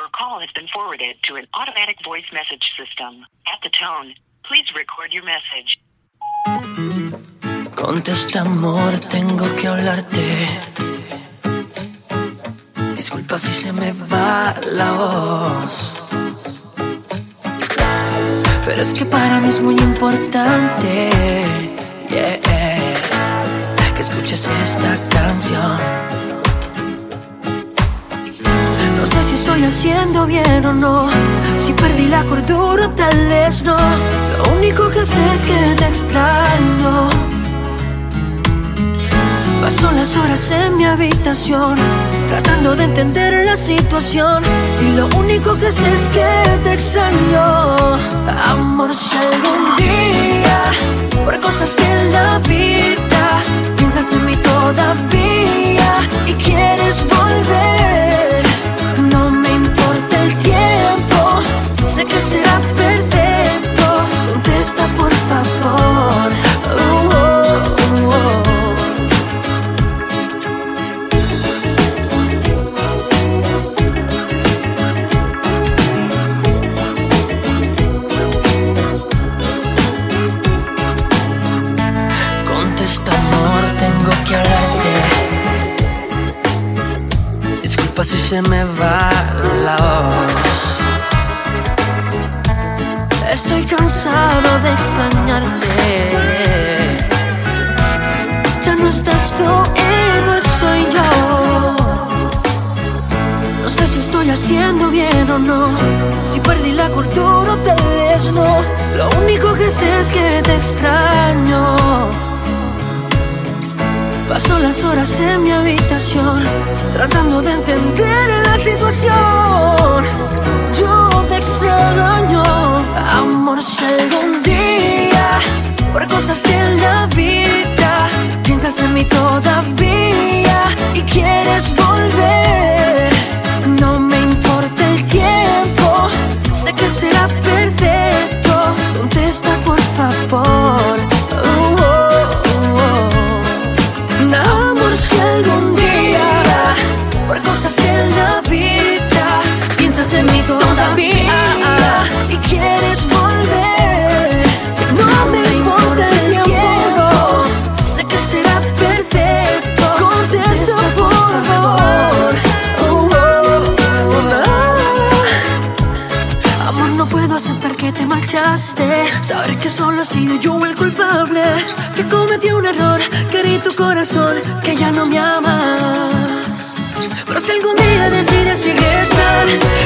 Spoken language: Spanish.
Your call has been forwarded to an automatic voice message system. At the tone, please record your message. Contesta, amor, tengo que hablarte. Disculpa si se me va la voz, pero es que para mí es muy importante, yeah, que escuches esta canción. No sé si estoy haciendo bien o no, si perdí la cordura tal vez no. Lo único que sé es que te extraño. Paso las horas en mi habitación tratando de entender la situación, y lo único que sé es que te extraño. Amor, si algún día por cosas de la vida piensas en mí todavía y quieres volver, no me importa el tiempo, sé que será perfecto. Contesta por favor. Contesta, amor, tengo que hablarte. Disculpa si se me va la voz. Estoy cansado de extrañarte. Ya no estás tú y no soy yo. No sé si estoy haciendo bien o no, si perdí la cordura o tal vez no. Lo único que sé es que te extraño. Paso las horas en mi habitación tratando de entender la situación. Yo te extraño. Amor, si algún día por cosas de la vida piensas en mí todavía y quieres volver, no me importa el tiempo, sé que será perfecto. Contesta por favor. Amor, si algún día por cosas de la vida piensas en mí todavía y quieres volver, no me importa el tiempo, sé que será perfecto. Contesta por favor. Amor, no puedo aceptar que te marchaste, saber que solo he sido yo el culpable, que cometí un error, que herí tu corazón, que ya no me amas. Pero si algún día decides regresar,